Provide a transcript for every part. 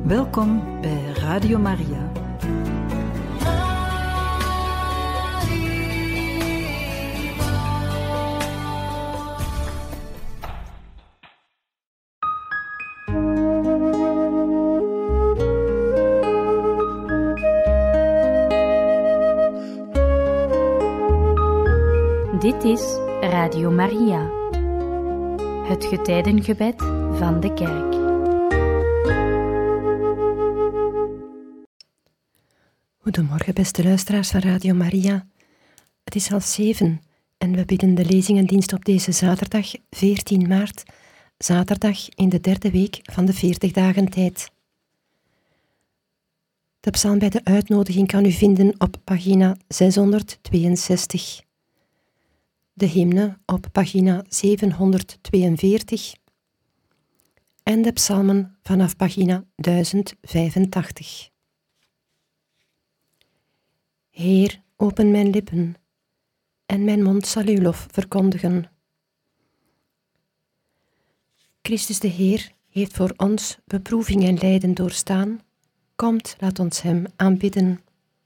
Welkom bij Radio Maria. Dit is Radio Maria, het getijdengebed van de Kerk. Goedemorgen, beste luisteraars van Radio Maria. Het is 6:30 en we bidden de lezingendienst op deze zaterdag, 14 maart, zaterdag in de 3e week van de 40 dagen tijd. De psalm bij de uitnodiging kan u vinden op pagina 662. De hymne op pagina 742 en de psalmen vanaf pagina 1085. Heer, open mijn lippen, en mijn mond zal uw lof verkondigen. Christus de Heer heeft voor ons beproeving en lijden doorstaan. Komt, laat ons hem aanbidden.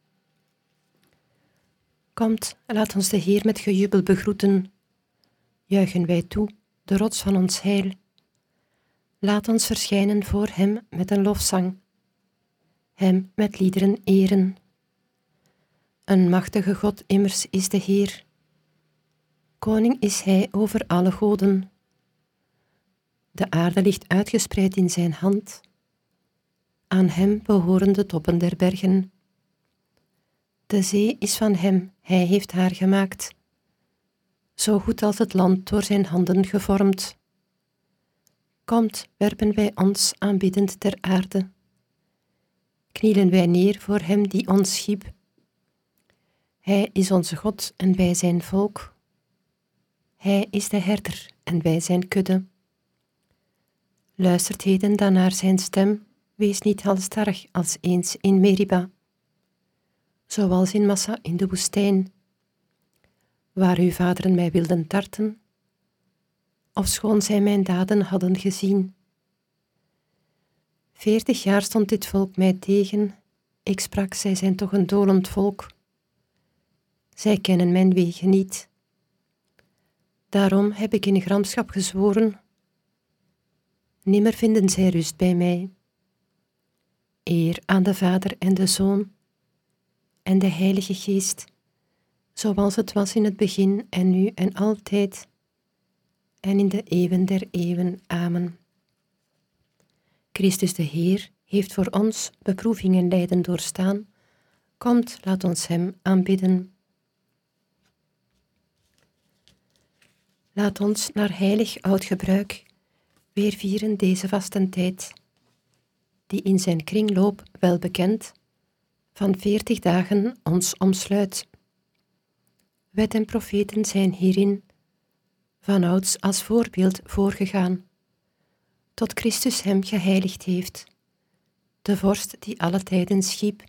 Komt, laat ons de Heer met gejubel begroeten. Juichen wij toe, de rots van ons heil. Laat ons verschijnen voor hem met een lofzang. Hem met liederen eren. Een machtige God immers is de Heer. Koning is hij over alle goden. De aarde ligt uitgespreid in zijn hand. Aan hem behoren de toppen der bergen. De zee is van hem, hij heeft haar gemaakt. Zo goed als het land door zijn handen gevormd. Komt, werpen wij ons aanbiddend ter aarde. Knielen wij neer voor hem die ons schiep. Hij is onze God en wij zijn volk. Hij is de herder en wij zijn kudde. Luistert heden dan naar zijn stem, wees niet halstarrig als eens in Meriba. Zoals in Massa in de woestijn, waar uw vaderen mij wilden tarten, ofschoon zij mijn daden hadden gezien. 40 jaar stond dit volk mij tegen, ik sprak, zij zijn toch een dolend volk. Zij kennen mijn wegen niet. Daarom heb ik in gramschap gezworen, nimmer vinden zij rust bij mij. Eer aan de Vader en de Zoon en de Heilige Geest, zoals het was in het begin en nu en altijd, en in de eeuwen der eeuwen. Amen. Christus de Heer heeft voor ons beproeving en lijden doorstaan. Komt, laat ons hem aanbidden. Laat ons naar heilig oud gebruik weer vieren deze vastentijd, die in zijn kringloop wel bekend van 40 dagen ons omsluit. Wet en profeten zijn hierin vanouds als voorbeeld voorgegaan, tot Christus hem geheiligd heeft, de vorst die alle tijden schiep.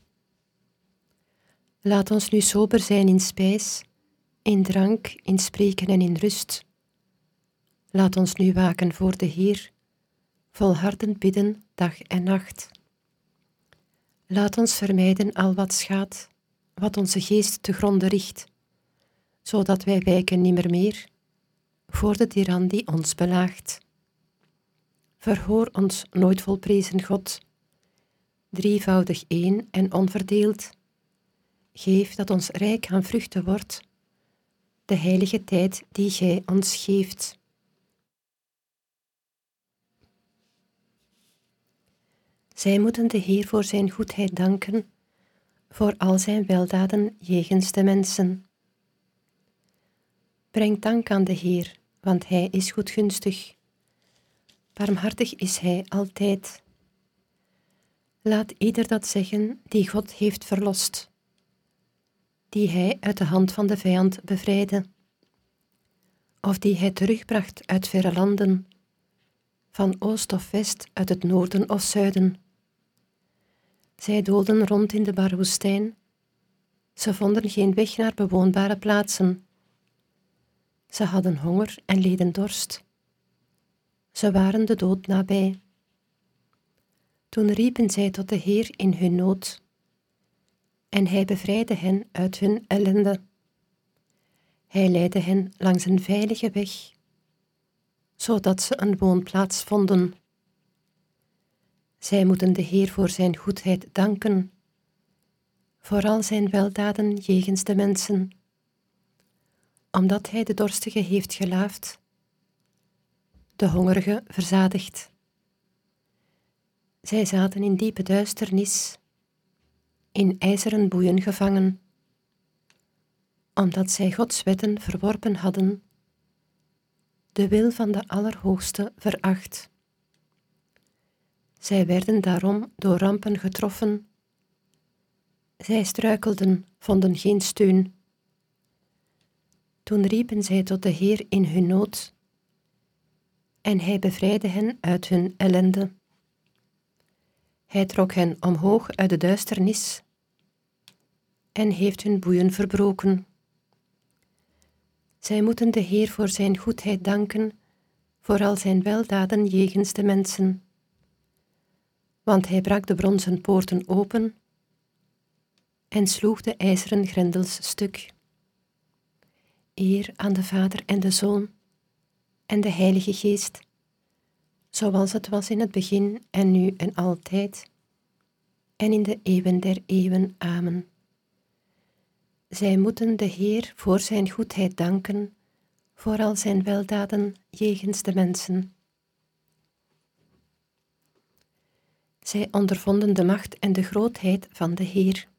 Laat ons nu sober zijn in spijs, in drank, in spreken en in rust. Laat ons nu waken voor de Heer, volhardend bidden dag en nacht. Laat ons vermijden al wat schaadt, wat onze geest te gronde richt, zodat wij wijken nimmer meer voor de tiran die ons belaagt. Verhoor ons nooit volprezen God, drievoudig één en onverdeeld. Geef dat ons rijk aan vruchten wordt, de heilige tijd die gij ons geeft. Zij moeten de Heer voor zijn goedheid danken, voor al zijn weldaden jegens de mensen. Breng dank aan de Heer, want hij is goedgunstig. Barmhartig is hij altijd. Laat ieder dat zeggen die God heeft verlost, die hij uit de hand van de vijand bevrijdde, of die hij terugbracht uit verre landen, van oost of west, uit het noorden of zuiden. Zij doolden rond in de barre woestijn. Ze vonden geen weg naar bewoonbare plaatsen. Ze hadden honger en leden dorst. Ze waren de dood nabij. Toen riepen zij tot de Heer in hun nood, en hij bevrijdde hen uit hun ellende. Hij leidde hen langs een veilige weg, zodat ze een woonplaats vonden. Zij moeten de Heer voor zijn goedheid danken, voor al zijn weldaden jegens de mensen, omdat hij de dorstige heeft gelaafd, de hongerige verzadigd. Zij zaten in diepe duisternis, in ijzeren boeien gevangen, omdat zij Gods wetten verworpen hadden, de wil van de Allerhoogste veracht. Zij werden daarom door rampen getroffen. Zij struikelden, vonden geen steun. Toen riepen zij tot de Heer in hun nood, en hij bevrijdde hen uit hun ellende. Hij trok hen omhoog uit de duisternis en heeft hun boeien verbroken. Zij moeten de Heer voor zijn goedheid danken, voor al zijn weldaden jegens de mensen. Want hij brak de bronzen poorten open en sloeg de ijzeren grendels stuk. Eer aan de Vader en de Zoon en de Heilige Geest, zoals het was in het begin en nu en altijd, en in de eeuwen der eeuwen. Amen. Zij moeten de Heer voor zijn goedheid danken, voor al zijn weldaden jegens de mensen. Zij ondervonden de macht en de grootheid van de Heer.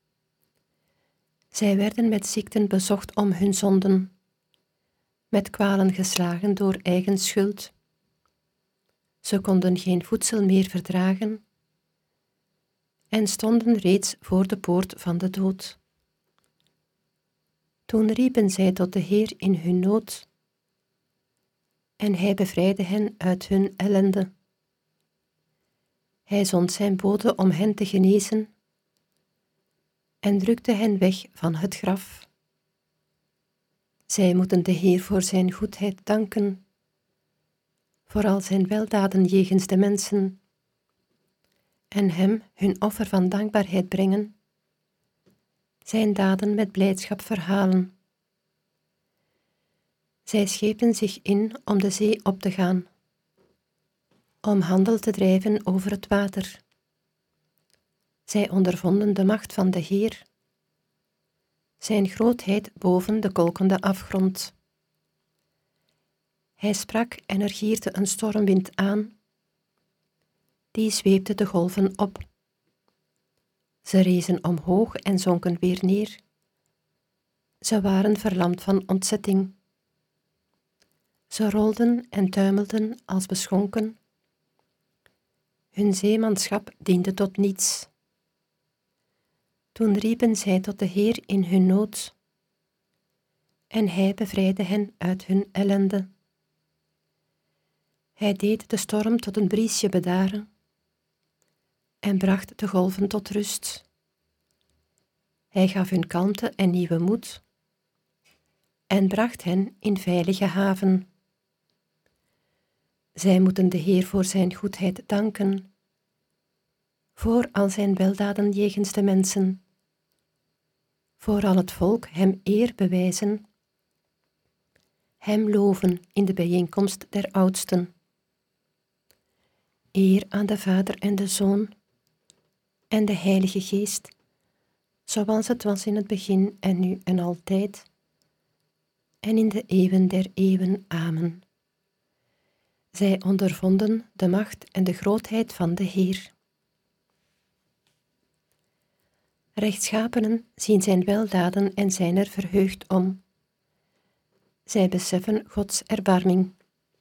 Zij werden met ziekten bezocht om hun zonden, met kwalen geslagen door eigen schuld. Ze konden geen voedsel meer verdragen en stonden reeds voor de poort van de dood. Toen riepen zij tot de Heer in hun nood, en hij bevrijdde hen uit hun ellende. Hij zond zijn bode om hen te genezen en drukte hen weg van het graf. Zij moeten de Heer voor zijn goedheid danken, voor al zijn weldaden jegens de mensen, en hem hun offer van dankbaarheid brengen, zijn daden met blijdschap verhalen. Zij schepen zich in om de zee op te gaan, om handel te drijven over het water. Zij ondervonden de macht van de Heer, zijn grootheid boven de kolkende afgrond. Hij sprak en er gierde een stormwind aan, die zweepte de golven op. Ze rezen omhoog en zonken weer neer. Ze waren verlamd van ontzetting. Ze rolden en tuimelden als beschonken. Hun zeemanschap diende tot niets. Toen riepen zij tot de Heer in hun nood, en hij bevrijdde hen uit hun ellende. Hij deed de storm tot een briesje bedaren en bracht de golven tot rust. Hij gaf hun kalmte en nieuwe moed en bracht hen in veilige haven. Zij moeten de Heer voor zijn goedheid danken, voor al zijn weldaden jegens de mensen, voor al het volk hem eer bewijzen, hem loven in de bijeenkomst der oudsten. Eer aan de Vader en de Zoon en de Heilige Geest, zoals het was in het begin en nu en altijd, en in de eeuwen der eeuwen. Amen. Zij ondervonden de macht en de grootheid van de Heer. Rechtschapenen zien zijn weldaden en zijn er verheugd om. Zij beseffen Gods erbarming.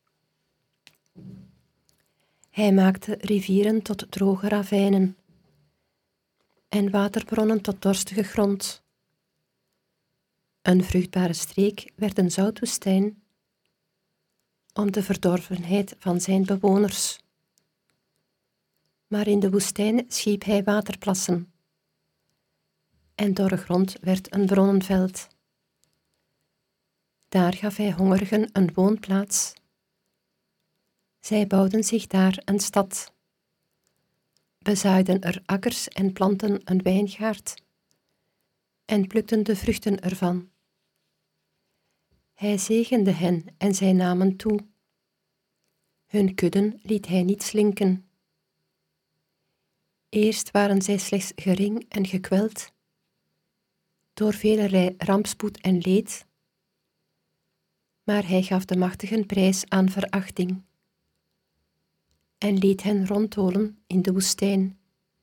Hij maakte rivieren tot droge ravijnen en waterbronnen tot dorstige grond. Een vruchtbare streek werd een zoutwoestijn om de verdorvenheid van zijn bewoners. Maar in de woestijn schiep hij waterplassen en dorre grond werd een bronnenveld. Daar gaf hij hongerigen een woonplaats. Zij bouwden zich daar een stad, bezaaiden er akkers en plantten een wijngaard en plukten de vruchten ervan. Hij zegende hen en zij namen toe. Hun kudden liet hij niet slinken. Eerst waren zij slechts gering en gekweld, door velerlei rampspoed en leed, maar hij gaf de machtigen prijs aan verachting en liet hen ronddolen in de woestijn.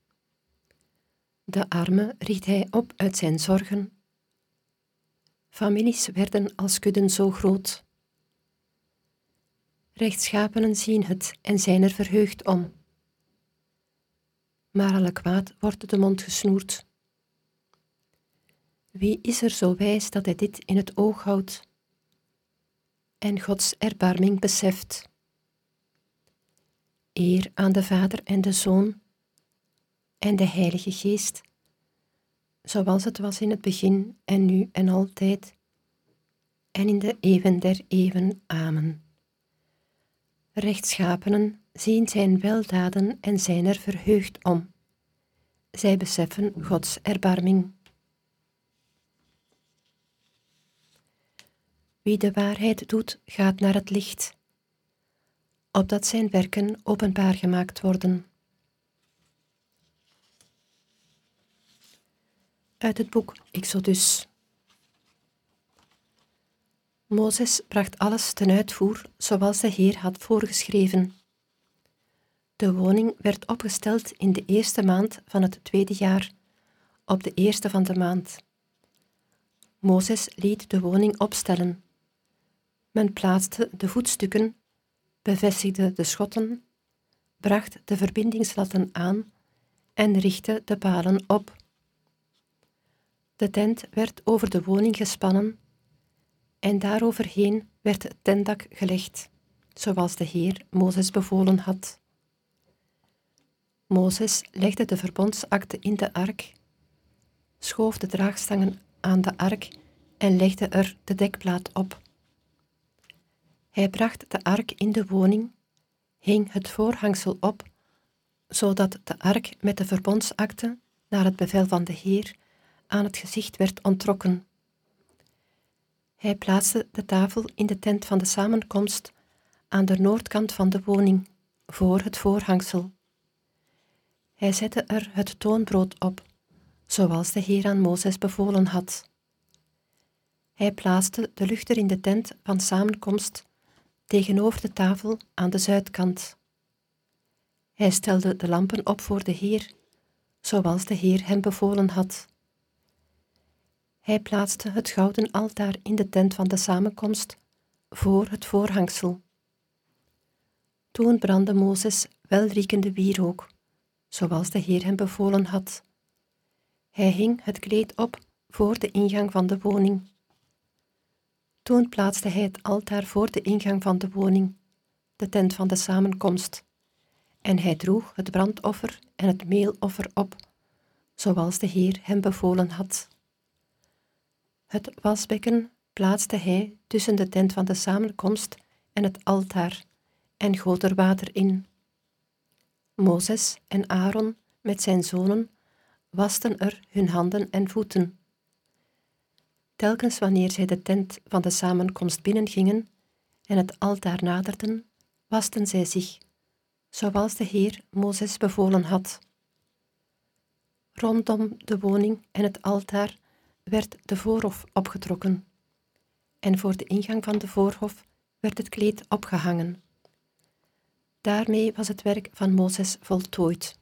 De armen richt hij op uit zijn zorgen. Families werden als kudden zo groot. Rechtschapenen zien het en zijn er verheugd om. Maar alle kwaad wordt de mond gesnoerd. Wie is er zo wijs dat hij dit in het oog houdt en Gods erbarming beseft? Eer aan de Vader en de Zoon en de Heilige Geest, zoals het was in het begin en nu en altijd, en in de eeuwen der eeuwen. Amen. Rechtschapenen zien zijn weldaden en zijn er verheugd om. Zij beseffen Gods erbarming. Wie de waarheid doet, gaat naar het licht, opdat zijn werken openbaar gemaakt worden. Uit het boek Exodus. Mozes bracht alles ten uitvoer zoals de Heer had voorgeschreven. De woning werd opgesteld in de eerste maand van het tweede jaar, op de eerste van de maand. Mozes liet de woning opstellen. Men plaatste de voetstukken, bevestigde de schotten, bracht de verbindingslatten aan en richtte de palen op. De tent werd over de woning gespannen en daaroverheen werd het tentdak gelegd, zoals de Heer Mozes bevolen had. Mozes legde de verbondsakte in de ark, schoof de draagstangen aan de ark en legde er de dekplaat op. Hij bracht de ark in de woning, hing het voorhangsel op, zodat de ark met de verbondsakte naar het bevel van de Heer aan het gezicht werd onttrokken. Hij plaatste de tafel in de tent van de samenkomst aan de noordkant van de woning, voor het voorhangsel. Hij zette er het toonbrood op, zoals de Heer aan Mozes bevolen had. Hij plaatste de luchter in de tent van samenkomst tegenover de tafel aan de zuidkant. Hij stelde de lampen op voor de Heer, zoals de Heer hem bevolen had. Hij plaatste het gouden altaar in de tent van de samenkomst voor het voorhangsel. Toen brandde Mozes welriekende wierook, zoals de Heer hem bevolen had. Hij hing het kleed op voor de ingang van de woning. Toen plaatste hij het altaar voor de ingang van de woning, de tent van de samenkomst, en hij droeg het brandoffer en het meeloffer op, zoals de Heer hem bevolen had. Het wasbekken plaatste hij tussen de tent van de samenkomst en het altaar en goot er water in. Mozes en Aaron met zijn zonen wasten er hun handen en voeten. Telkens wanneer zij de tent van de samenkomst binnengingen en het altaar naderden, wasten zij zich, zoals de Heer Mozes bevolen had. Rondom de woning en het altaar werd de voorhof opgetrokken, en voor de ingang van de voorhof werd het kleed opgehangen. Daarmee was het werk van Mozes voltooid.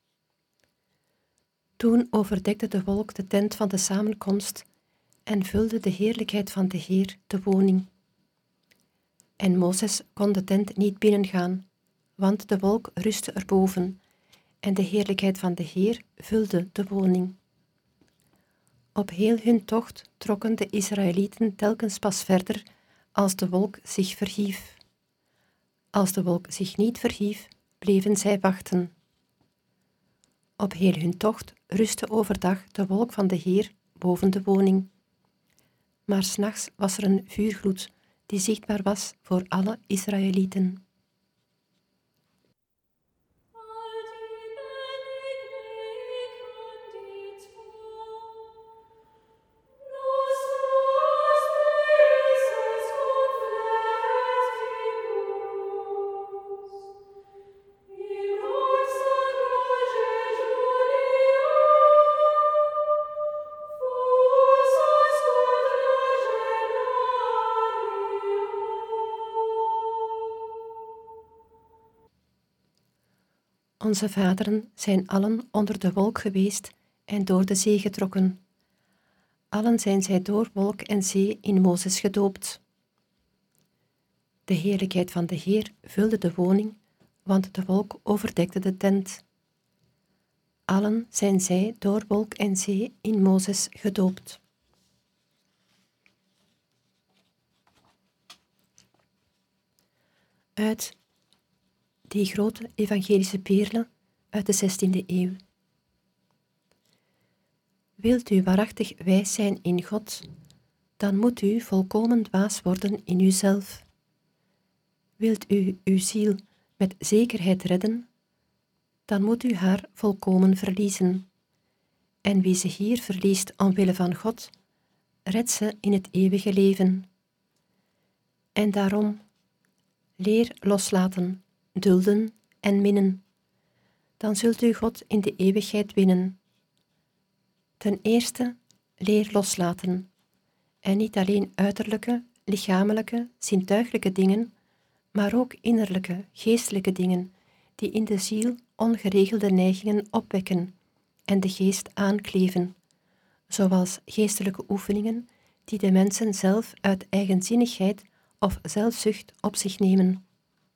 Toen overdekte de wolk de tent van de samenkomst en vulde de heerlijkheid van de Heer de woning. En Mozes kon de tent niet binnengaan, want de wolk rustte erboven en de heerlijkheid van de Heer vulde de woning. Op heel hun tocht trokken de Israëlieten telkens pas verder als de wolk zich verhief. Als de wolk zich niet verhief, bleven zij wachten. Op heel hun tocht rustte overdag de wolk van de Heer boven de woning. Maar 's nachts was er een vuurgloed die zichtbaar was voor alle Israëlieten. Onze vaderen zijn allen onder de wolk geweest en door de zee getrokken. Allen zijn zij door wolk en zee in Mozes gedoopt. De heerlijkheid van de Heer vulde de woning, want de wolk overdekte de tent. Allen zijn zij door wolk en zee in Mozes gedoopt. Uit die grote evangelische perle uit de 16e eeuw. Wilt u waarachtig wijs zijn in God, dan moet u volkomen dwaas worden in uzelf. Wilt u uw ziel met zekerheid redden, dan moet u haar volkomen verliezen. En wie ze hier verliest omwille van God, redt ze in het eeuwige leven. En daarom, leer loslaten, dulden en minnen. Dan zult u God in de eeuwigheid winnen. Ten eerste, leer loslaten. En niet alleen uiterlijke, lichamelijke, zintuiglijke dingen, maar ook innerlijke, geestelijke dingen, die in de ziel ongeregelde neigingen opwekken en de geest aankleven, zoals geestelijke oefeningen die de mensen zelf uit eigenzinnigheid of zelfzucht op zich nemen.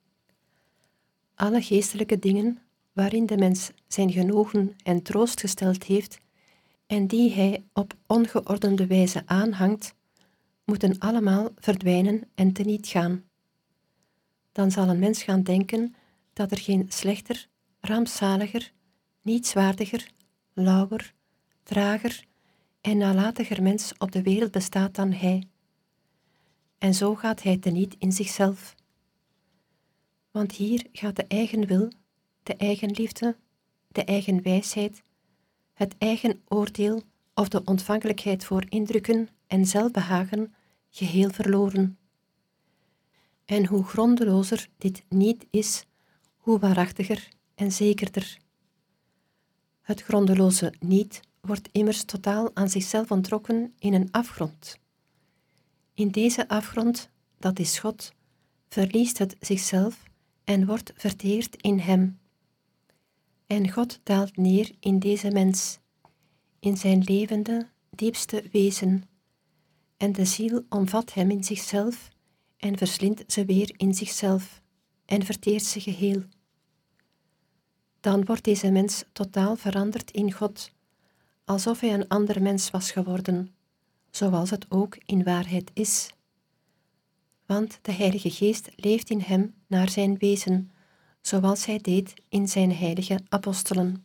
Alle geestelijke dingen waarin de mens zijn genoegen en troost gesteld heeft en die hij op ongeordende wijze aanhangt, moeten allemaal verdwijnen en teniet gaan. Dan zal een mens gaan denken dat er geen slechter, rampzaliger, nietswaardiger, lauwer, trager en nalatiger mens op de wereld bestaat dan hij. En zo gaat hij teniet in zichzelf. Want hier gaat de eigen wil, de eigen liefde, de eigen wijsheid, het eigen oordeel of de ontvankelijkheid voor indrukken en zelfbehagen geheel verloren. En hoe grondelozer dit niet is, hoe waarachtiger en zekerder. Het grondeloze niet wordt immers totaal aan zichzelf ontrokken in een afgrond. In deze afgrond, dat is God, verliest het zichzelf en wordt verteerd in hem. En God daalt neer in deze mens, in zijn levende, diepste wezen, en de ziel omvat hem in zichzelf en verslindt ze weer in zichzelf en verteert ze geheel. Dan wordt deze mens totaal veranderd in God, alsof hij een ander mens was geworden, zoals het ook in waarheid is. Want de Heilige Geest leeft in hem naar zijn wezen, zoals hij deed in zijn heilige apostelen.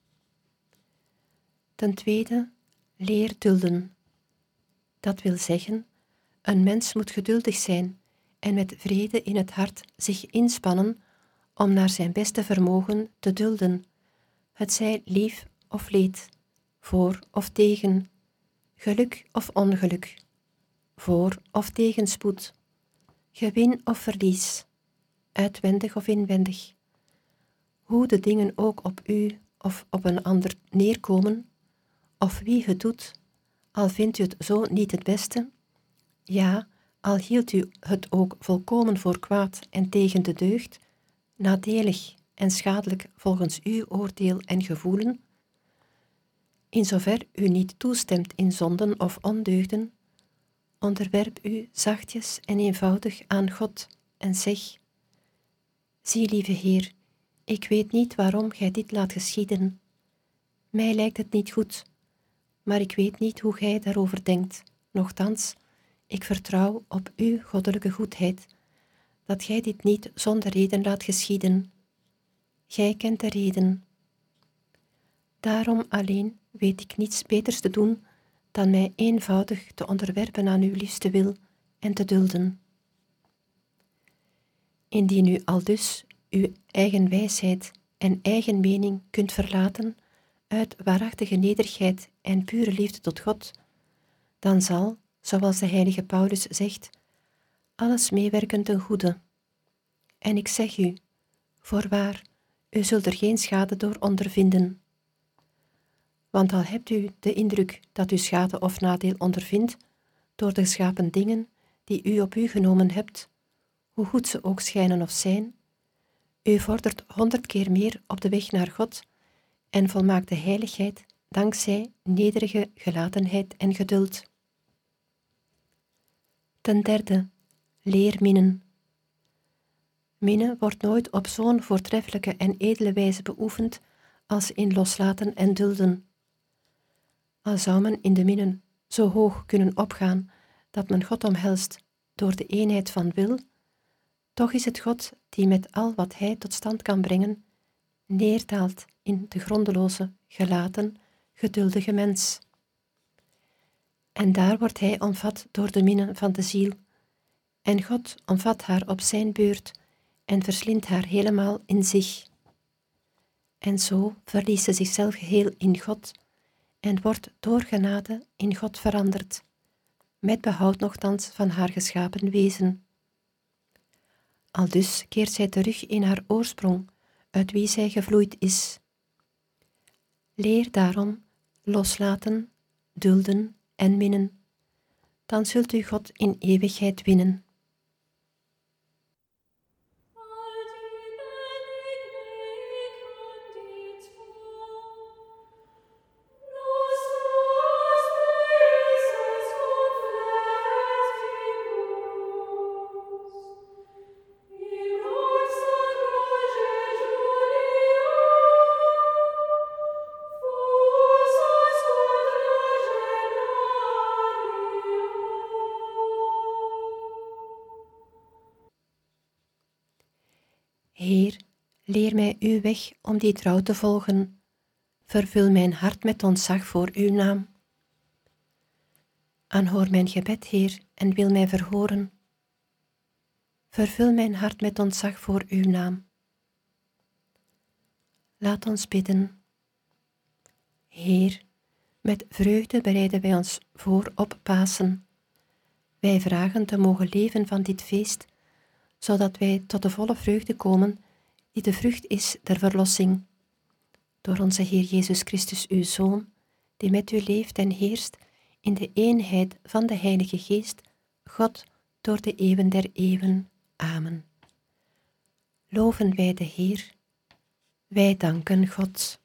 Ten tweede, leer dulden. Dat wil zeggen, een mens moet geduldig zijn en met vrede in het hart zich inspannen om naar zijn beste vermogen te dulden, het zij lief of leed, voor of tegen, geluk of ongeluk, voor of tegenspoed, gewin of verlies, uitwendig of inwendig. Hoe de dingen ook op u of op een ander neerkomen, of wie het doet, al vindt u het zo niet het beste, ja, al hield u het ook volkomen voor kwaad en tegen de deugd, nadelig en schadelijk volgens uw oordeel en gevoelen, in zover u niet toestemt in zonden of ondeugden, onderwerp u zachtjes en eenvoudig aan God en zeg: zie, lieve Heer, ik weet niet waarom gij dit laat geschieden. Mij lijkt het niet goed, maar ik weet niet hoe gij daarover denkt. Nochtans, ik vertrouw op uw goddelijke goedheid, dat gij dit niet zonder reden laat geschieden. Gij kent de reden. Daarom alleen weet ik niets beters te doen dan mij eenvoudig te onderwerpen aan uw liefste wil en te dulden. Indien u aldus uw eigen wijsheid en eigen mening kunt verlaten uit waarachtige nederigheid en pure liefde tot God, dan zal, zoals de heilige Paulus zegt, alles meewerken ten goede. En ik zeg u, voorwaar, u zult er geen schade door ondervinden. Want al hebt u de indruk dat u schade of nadeel ondervindt door de geschapen dingen die u op u genomen hebt, hoe goed ze ook schijnen of zijn, U vordert 100 keer meer op de weg naar God en volmaakte heiligheid dankzij nederige gelatenheid en geduld. Ten derde, leer minnen. Minnen wordt nooit op zo'n voortreffelijke en edele wijze beoefend als in loslaten en dulden. Al zou men in de minnen zo hoog kunnen opgaan dat men God omhelst door de eenheid van wil, toch is het God die met al wat Hij tot stand kan brengen, neerdaalt in de grondeloze, gelaten, geduldige mens. En daar wordt Hij omvat door de minnen van de ziel, en God omvat haar op zijn beurt en verslindt haar helemaal in zich. En zo verliest ze zichzelf geheel in God en wordt door genade in God veranderd, met behoud nochtans van haar geschapen wezen. Aldus keert zij terug in haar oorsprong, uit wie zij gevloeid is. Leer daarom loslaten, dulden en minnen, dan zult u God in eeuwigheid winnen. Heer, leer mij uw weg om die trouw te volgen. Vervul mijn hart met ontzag voor uw naam. Aanhoor mijn gebed, Heer, en wil mij verhoren. Vervul mijn hart met ontzag voor uw naam. Laat ons bidden. Heer, met vreugde bereiden wij ons voor op Pasen. Wij vragen te mogen leven van dit feest, zodat wij tot de volle vreugde komen die de vrucht is der verlossing. Door onze Heer Jezus Christus, uw Zoon, die met u leeft en heerst in de eenheid van de Heilige Geest, God, door de eeuwen der eeuwen. Amen. Loven wij de Heer. Wij danken God.